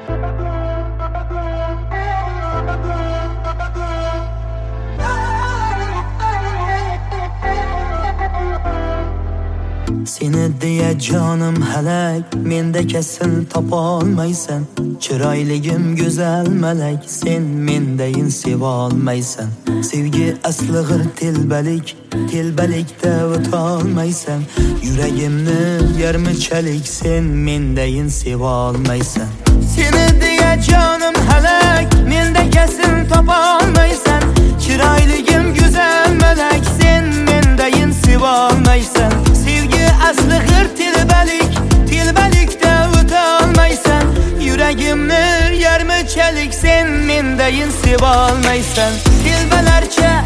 Seni diye canım helak, mende kesin tapolmaysan. Chiroyligim güzel melek, sen mendayin sevolmaysan. Sevgi aslig'ir telbalikda o'tolmaysan. Yuragimni yarmichalik, sen mendayin sevolmaysan. Seni diye canım helak, mende kesin tapolmaysan. Chiroyligim güzel melek, sen mendayin sevolmaysan. Aslig'ir telbalikda o'tolmaysan. Yuragimni yarmichalik, sen mendayin sevolmaysan. Telbalarcha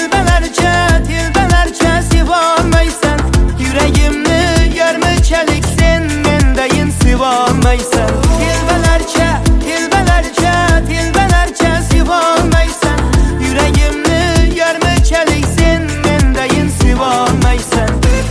sevolmaysan. Yuragimni yarmichalik, sen mendayin sevolmaysan. Telbalarcha sevolmaysan. Yuragimni yarmichalik, sen mendayin sevolmaysan.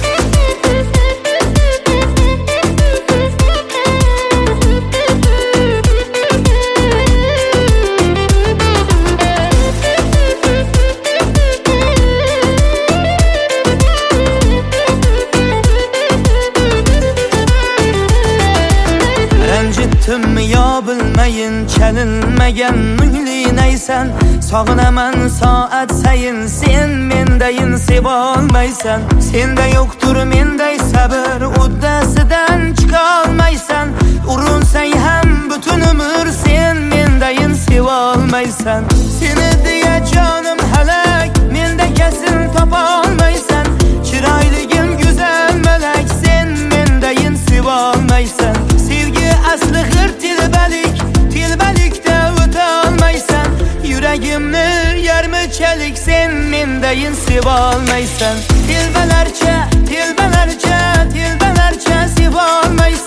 Ranjitdim yo bilmayin, chalinmagan munglinaysan. Sog'inaman soat sayin, sen mendayin sevolmaysan. Senda yo'qtur menday sabr, uddasidan chiqolmaysan. Urinsang ham butun umr, sen mendayin sevolmaysan. Seni deya jonim halak, menda kesin topolmaysan. Chiroyligim go'zal melek, sen mendayin sevolmaysan. Aslig'ir telbalikda o'tolmaysan. Yuragimni yarmichalik, sen mendayin sevolmaysan. Telbalarcha sevolmaysan.